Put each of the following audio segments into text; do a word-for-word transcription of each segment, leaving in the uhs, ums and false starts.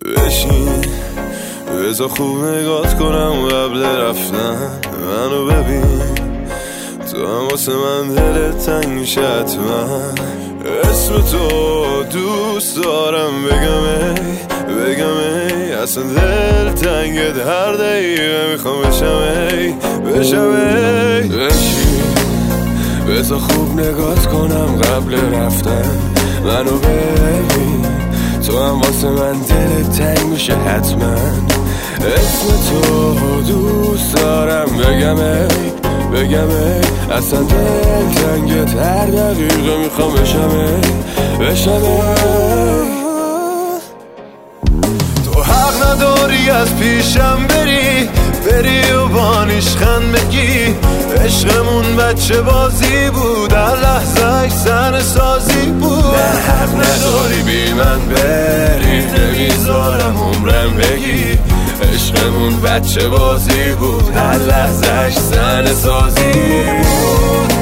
بشین بذار خوب نگات کنم قبل رفتن. منو ببین تو هم واسه من دلت تنگ میشه حتما. اسم تو دوست دارم بگم ای بگم ای اصلا دل تنگت هر دقیقه میخوام بشم ای بشم ای. بشین بذار خوب نگات کنم قبل رفتن. منو ببین تو هم واسه من دلت تنگ میشه حتما. اسم تو دوست دارم بگم ای بگم ای اصلا دل تنگت هر دقیقه میخوام بشم ای بشم ای. تو حق نداری از پیشم بری بری و بانیشخند بگی عشقمون بچه بازی بود هر لحظهش سن سازی بود. نه حق نداری بی من بری نمیذارم عمرم بگی عشقمون بچه بازی بود هر لحظهش سن سازی بود.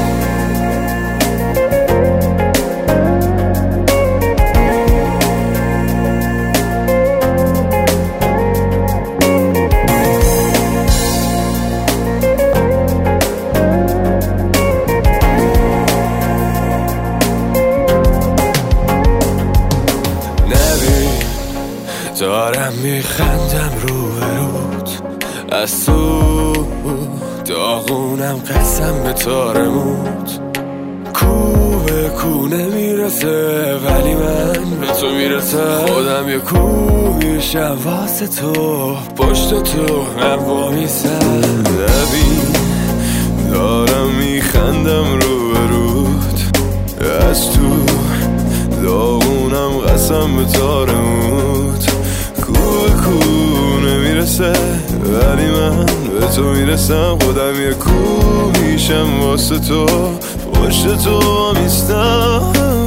دارم میخندم رو برود از تو داغونم قسم به تارموت. کو به کو نمیرسه ولی من به تو میرسم. خودم یه کو میشم واسه تو پشت تو هم وامیسم. نبین دارم میخندم رو برود از تو داغونم قسم به تارموت. کو کو نمیرسه ولی من به تو میرسم. خودم یه کو میشم واسه تو پشت تو میستم.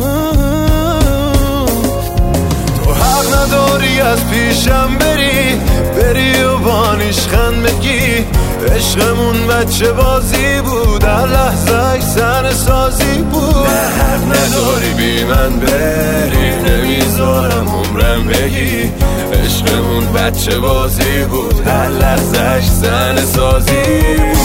تو حق نداری از پیشم بری بری و بانیشخند بگی عشقمون بچه بازی بود هر لحظهش سن سازی بود. نه حق نداری بی من بری نمیذارم عمرم بگی عشقمون بچه بازی بود هر لحظهش سن سازی بود.